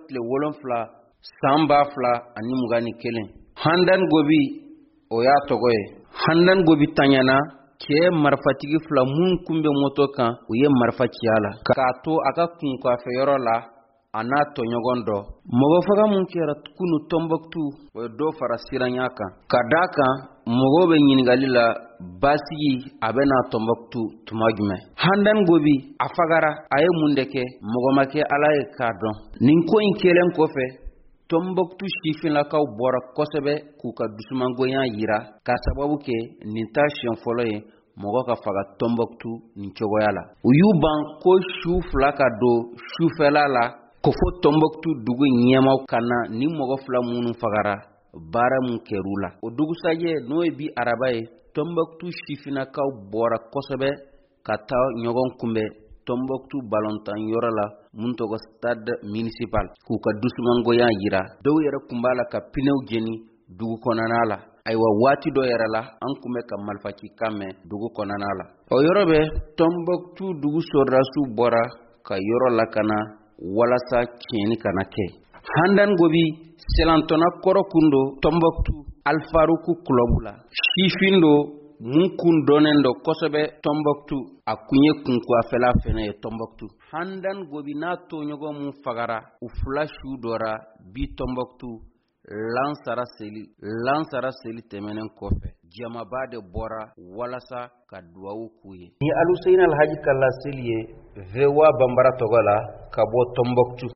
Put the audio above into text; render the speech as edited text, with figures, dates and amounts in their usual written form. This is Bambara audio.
tile 7 san 2021 Handan Gobi o y'a tɔgɔ ye. Handan Gobi tanyana cɛ marifatigi 2 mun kunbɛ moto kan u ye marifa ci a la k'a to a ka kunkafɛ yɔrɔ la a n'a tɔɲɔgɔn dɔ. Mɔgɔ faga mun kɛra kunu Tombouctou o ye dɔ fara siranya kan ka d'a kan mɔgɔw bɛ ɲininkali la basigi a bɛ na Tombouctou tuma jumɛn. Handan Gobi a fagara a ye mun de kɛ mɔgɔ ma kɛ Ala ye k'a dɔn. Nin ko in kɛlen kɔfɛ Tombouctou sifinlakaw bɔra kosɛbɛ k'u ka dusumangoya yira ka sababu kɛ nin ta siɲɛ fɔlɔ ye mɔgɔ ka faga Tombouctou nin cogoya la. U y'u ban ko su 2 ka don sufɛla la ko fo Tombouctou dugu ɲɛmaw ka na ni mɔgɔ 2 minnu fagara baara mun kɛr'u la. O dugusajɛ n'o ye bi araba ye Tombouctou sifinlakaw bɔra kosɛbɛ ka taa ɲɔgɔn kunbɛn Tombouctou balontan yɔrɔ la mun tɔgɔ stade municipal k'u ka dusumangoya yira. Dɔw yɛrɛ kun b'a la ka pinew jeni dugu kɔnɔna la. Ayiwa waati dɔ yɛrɛ la an kun bɛ ka marifacikan mɛn dugu kɔnɔna la. O yɔrɔ bɛ Tombouctou dugu sɔrɔdasiw bɔra ka yɔrɔ lakana walasa tiɲɛni kana kɛ. Handan Gobi selantɔna kɔrɔ kun do Tombouctou Alfaroukou club la. Sifin do mun kun dɔnnen dɔ kosɛbɛ Tombouctou a kun ye kunkuafɛla fɛnɛ ye Tombouctou. Handan Gobi n'a tɔɲɔgɔn mun fagara u 2 su dɔra bi Tombouctou lansara seli tɛmɛnen kɔfɛ jamaba de bɔra walasa ka duwawu k'u ye. Ni Aluseyini Alhaji Kalla seli ye VOA Bambara tɔgɔ la ka bɔ Tombouctou.